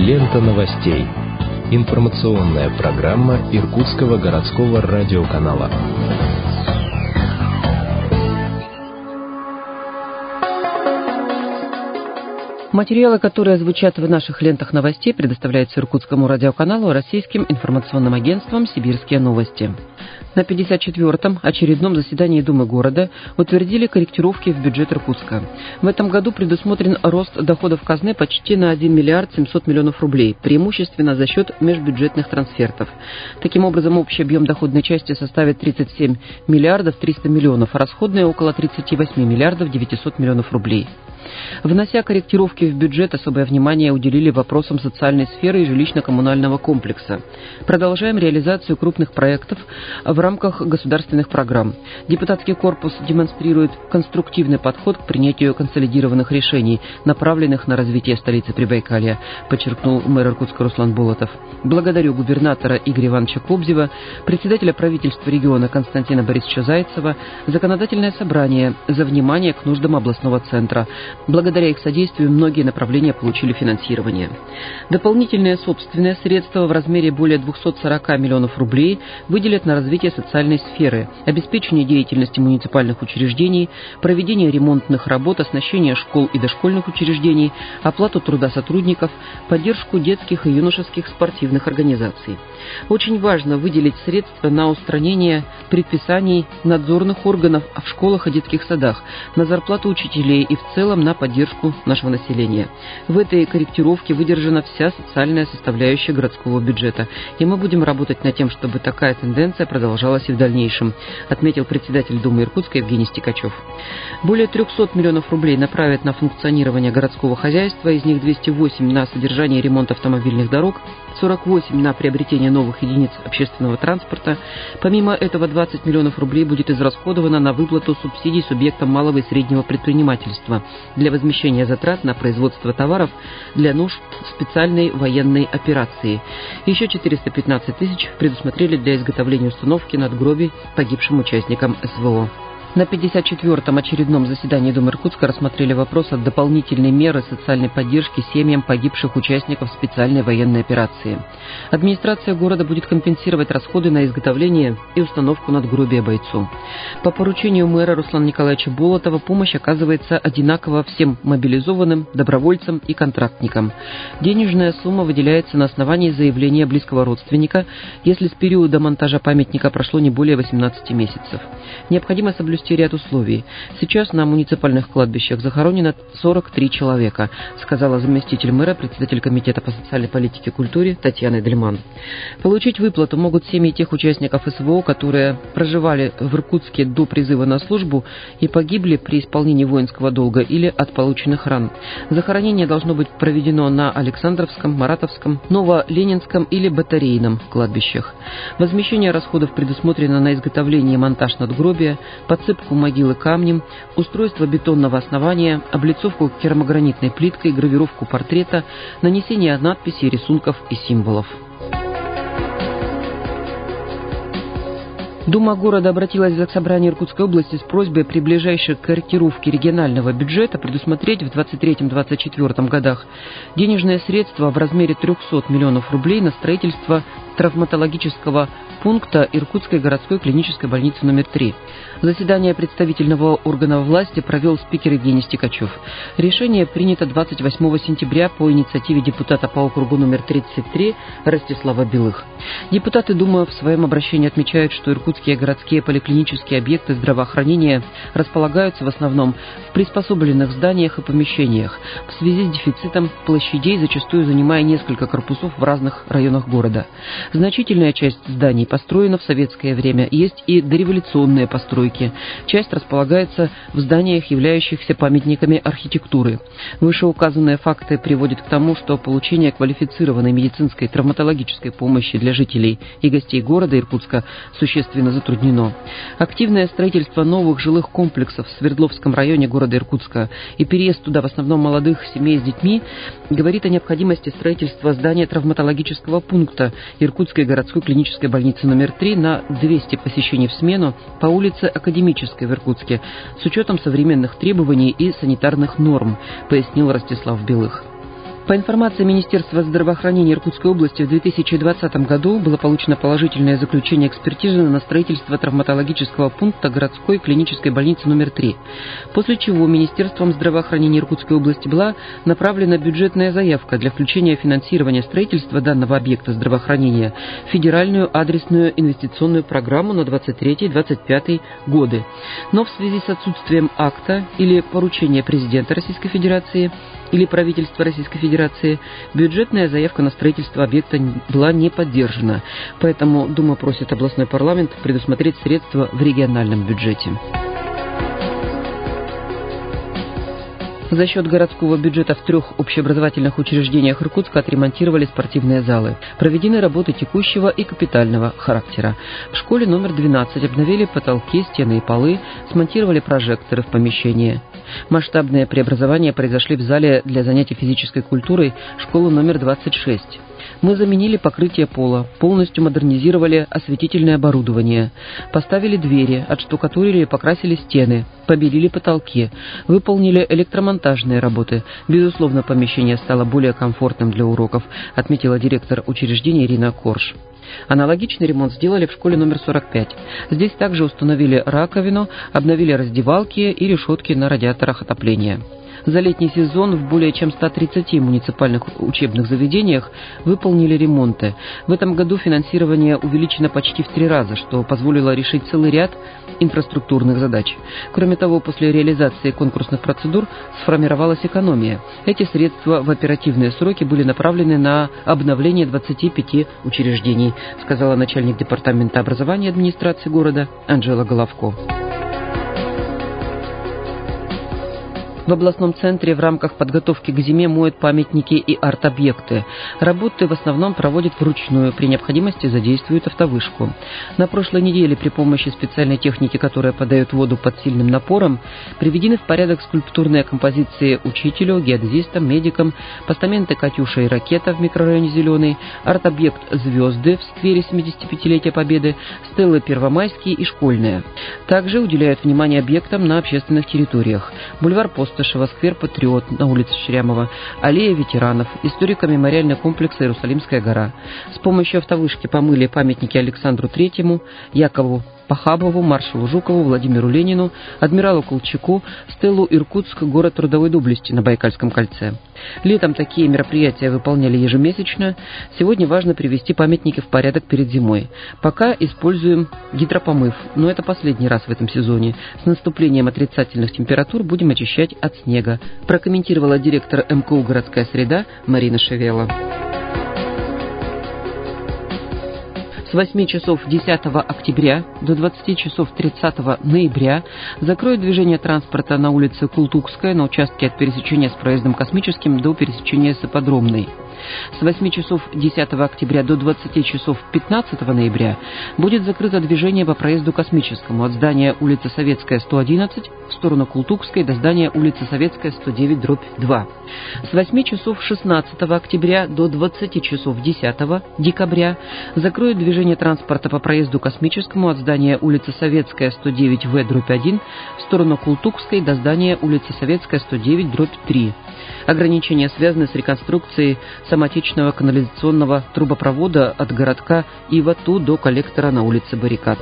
Лента новостей. Информационная программа Иркутского городского радиоканала. Материалы, которые звучат в наших лентах новостей, предоставляются Иркутскому радиоканалу российским информационным агентством «Сибирские новости». На 54-м очередном заседании Думы города утвердили корректировки в бюджет Иркутска. В этом году предусмотрен рост доходов казны почти на 1 миллиард 700 миллионов рублей, преимущественно за счет межбюджетных трансфертов. Таким образом, общий объем доходной части составит 37 миллиардов 300 миллионов, а расходные около 38 миллиардов 900 миллионов рублей. Внося корректировки в бюджет, особое внимание уделили вопросам социальной сферы и жилищно-коммунального комплекса. Продолжаем реализацию крупных проектов в рамках государственных программ. Депутатский корпус демонстрирует конструктивный подход к принятию консолидированных решений, направленных на развитие столицы Прибайкалья, подчеркнул мэр Иркутска Руслан Болотов. Благодарю губернатора Игоря Ивановича Кобзева, председателя правительства региона Константина Борисовича Зайцева, законодательное собрание за внимание к нуждам областного центра. Благодаря их содействию многие направления получили финансирование. Дополнительные собственные средства в размере более 240 миллионов рублей выделят на развитие социальной сферы, обеспечение деятельности муниципальных учреждений, проведение ремонтных работ, оснащение школ и дошкольных учреждений, оплату труда сотрудников, поддержку детских и юношеских спортивных организаций. Очень важно выделить средства на устранение предписаний надзорных органов в школах и детских садах, на зарплату учителей и в целом на поддержку нашего населения. В этой корректировке выдержана вся социальная составляющая городского бюджета, и мы будем работать над тем, чтобы такая тенденция продолжалась и в дальнейшем, отметил председатель Думы Иркутска Евгений Стекачев. Более 300 миллионов рублей направят на функционирование городского хозяйства, из них 208 на содержание и ремонт автомобильных дорог, 48 на приобретение новых единиц общественного транспорта. Помимо этого, 20 миллионов рублей будет израсходовано на выплату субсидий субъектам малого и среднего предпринимательства для возмещения затрат на производство товаров для нужд специальной военной операции. Еще 415 тысяч предусмотрели для изготовления установки надгробий погибшим участникам СВО. На 54-м очередном заседании Думы Иркутска рассмотрели вопрос о дополнительной меры социальной поддержки семьям погибших участников специальной военной операции. Администрация города будет компенсировать расходы на изготовление и установку надгробия бойцу. По поручению мэра Руслана Николаевича Болотова помощь оказывается одинаково всем мобилизованным, добровольцам и контрактникам. Денежная сумма выделяется на основании заявления близкого родственника, если с периода монтажа памятника прошло не более 18 месяцев. Необходимо соблюсти ряд условий. Сейчас на муниципальных кладбищах захоронено 43 человека, сказала заместитель мэра, председатель комитета по социальной политике и культуре Татьяна Дельман. Получить выплату могут семьи тех участников СВО, которые проживали в Иркутске до призыва на службу и погибли при исполнении воинского долга или от полученных ран. Захоронение должно быть проведено на Александровском, Маратовском, Новоленинском или Батарейном кладбищах. Возмещение расходов предусмотрено на изготовление и монтаж надгробия, подсыпку могилы камнем, устройство бетонного основания, облицовку керамогранитной плиткой, гравировку портрета, нанесение надписей, рисунков и символов. Дума города обратилась в Заксобрание Иркутской области с просьбой при ближайшей корректировке регионального бюджета предусмотреть в 2023-2024 годах денежные средства в размере 300 миллионов рублей на строительство травматологического пункта Иркутской городской клинической больницы номер 3. Заседание представительного органа власти провел спикер Евгений Стекачев. Решение принято 28 сентября по инициативе депутата по округу номер 33 Ростислава Белых. Депутаты Думы в своем обращении отмечают, что иркутские городские поликлинические объекты здравоохранения располагаются в основном в приспособленных зданиях и помещениях, в связи с дефицитом площадей, зачастую занимая несколько корпусов в разных районах города. Значительная часть зданий построена в советское время, есть и дореволюционные постройки. Часть располагается в зданиях, являющихся памятниками архитектуры. Вышеуказанные факты приводят к тому, что получение квалифицированной медицинской травматологической помощи для жителей и гостей города Иркутска существенно затруднено. Активное строительство новых жилых комплексов в Свердловском районе города Иркутска и переезд туда в основном молодых семей с детьми говорит о необходимости строительства здания травматологического пункта Иркутской городской клинической больницы номер 3 на 200 посещений в смену по улице Академической в Иркутске с учетом современных требований и санитарных норм, пояснил Ростислав Белых. По информации Министерства здравоохранения Иркутской области, в 2020 году было получено положительное заключение экспертизы на строительство травматологического пункта городской клинической больницы номер 3, после чего Министерством здравоохранения Иркутской области была направлена бюджетная заявка для включения финансирования строительства данного объекта здравоохранения в федеральную адресную инвестиционную программу на 23-25 годы. Но в связи с отсутствием акта или поручения президента Российской Федерации или правительства Российской Федерации, бюджетная заявка на строительство объекта была не поддержана. Поэтому Дума просит областной парламент предусмотреть средства в региональном бюджете. За счет городского бюджета в 3 общеобразовательных учреждениях Иркутска отремонтировали спортивные залы. Проведены работы текущего и капитального характера. В школе номер 12 обновили потолки, стены и полы, смонтировали прожекторы в помещении. Масштабные преобразования произошли в зале для занятий физической культурой школы номер 26. Мы заменили покрытие пола, полностью модернизировали осветительное оборудование, поставили двери, отштукатурили и покрасили стены, побелили потолки, выполнили электромонтажные работы. Безусловно, помещение стало более комфортным для уроков, отметила директор учреждения Ирина Корж. Аналогичный ремонт сделали в школе номер 45. Здесь также установили раковину, обновили раздевалки и решетки на радиаторах отопления. За летний сезон в более чем 130 муниципальных учебных заведениях выполнили ремонты. В этом году финансирование увеличено почти в 3 раза, что позволило решить целый ряд инфраструктурных задач. Кроме того, после реализации конкурсных процедур сформировалась экономия. Эти средства в оперативные сроки были направлены на обновление 25 учреждений, сказала начальник департамента образования и администрации города Анжела Головко. В областном центре в рамках подготовки к зиме моют памятники и арт-объекты. Работы в основном проводят вручную, при необходимости задействуют автовышку. На прошлой неделе при помощи специальной техники, которая подает воду под сильным напором, приведены в порядок скульптурные композиции учителю, геодезистам, медикам, постаменты «Катюша» и «Ракета» в микрорайоне Зеленый, арт-объект «Звезды» в сквере 75-летия Победы, стелы Первомайские и Школьные. Также уделяют внимание объектам на общественных территориях. Бульвар Постышева, сквер Патриот на улице Шрямова, аллея ветеранов, историко-мемориальный комплекс Иерусалимская гора. С помощью автовышки помыли памятники Александру Третьему, Якову Пахабову, маршалу Жукову, Владимиру Ленину, адмиралу Колчаку, стелу Иркутск, город трудовой доблести на Байкальском кольце. Летом такие мероприятия выполняли ежемесячно. Сегодня важно привести памятники в порядок перед зимой. Пока используем гидропомыв, но это последний раз в этом сезоне. С наступлением отрицательных температур будем очищать от снега, прокомментировала директор МКУ «Городская среда» Марина Шевела. С 8 часов 10 октября до 20 часов 30 ноября закроют движение транспорта на улице Култукская на участке от пересечения с проездом Космическим до пересечения с Ипподромной. С 8 часов 10 октября до 20 часов 15 ноября будет закрыто движение по проезду Космическому от здания улица Советская, 111 в сторону Култукской до здания улица Советская, 109/2. С 8 часов 16 октября до 20 часов 10 декабря закроют движение транспорта по проезду Космическому от здания улица Советская, 109В/1 в сторону Култукской до здания улица Советская, 109/3. Ограничения связаны с реконструкцией самотечного канализационного трубопровода от городка Ивату до коллектора на улице Баррикад.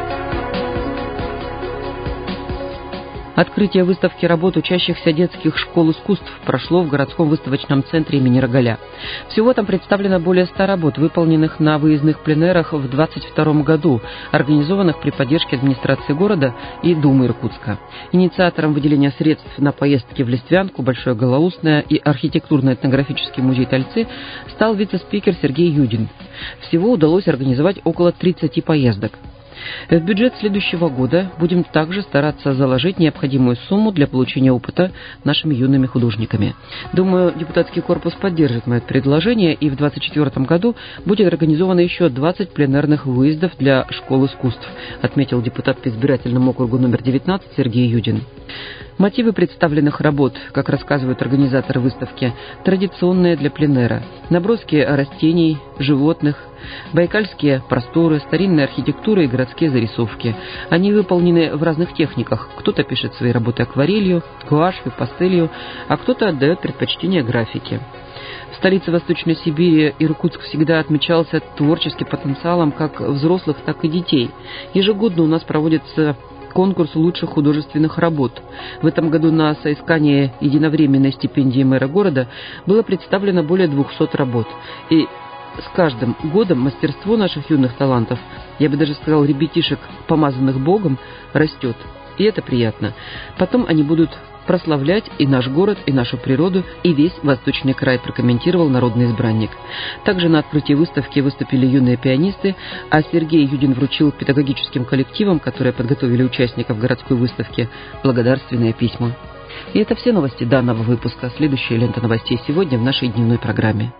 Открытие выставки работ учащихся детских школ искусств прошло в городском выставочном центре имени Рогаля. Всего там представлено более 100 работ, выполненных на выездных пленэрах в 2022 году, организованных при поддержке администрации города и Думы Иркутска. Инициатором выделения средств на поездки в Листвянку, Большое Голоусное и архитектурно-этнографический музей Тальцы стал вице-спикер Сергей Юдин. Всего удалось организовать около 30 поездок. В бюджет следующего года будем также стараться заложить необходимую сумму для получения опыта нашими юными художниками. Думаю, депутатский корпус поддержит мое предложение, и в 2024 году будет организовано еще 20 пленэрных выездов для школ искусств, отметил депутат по избирательному округу номер 19 Сергей Юдин. Мотивы представленных работ, как рассказывают организаторы выставки, традиционные для пленэра. Наброски растений, животных, байкальские просторы, старинная архитектура и городские зарисовки. Они выполнены в разных техниках. Кто-то пишет свои работы акварелью, гуашью, пастелью, а кто-то отдает предпочтение графике. В столице Восточной Сибири Иркутск всегда отмечался творческим потенциалом как взрослых, так и детей. Ежегодно у нас проводится конкурс лучших художественных работ. В этом году на соискание единовременной стипендии мэра города было представлено более 200 работ. И с каждым годом мастерство наших юных талантов, я бы даже сказал, ребятишек, помазанных Богом, растет. И это приятно. Потом они будут прославлять и наш город, и нашу природу, и весь Восточный край, прокомментировал народный избранник. Также на открытии выставки выступили юные пианисты, а Сергей Юдин вручил педагогическим коллективам, которые подготовили участников городской выставки, благодарственные письма. И это все новости данного выпуска. Следующая лента новостей сегодня в нашей дневной программе.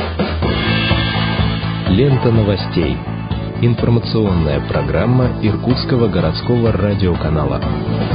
Лента новостей. Информационная программа Иркутского городского радиоканала.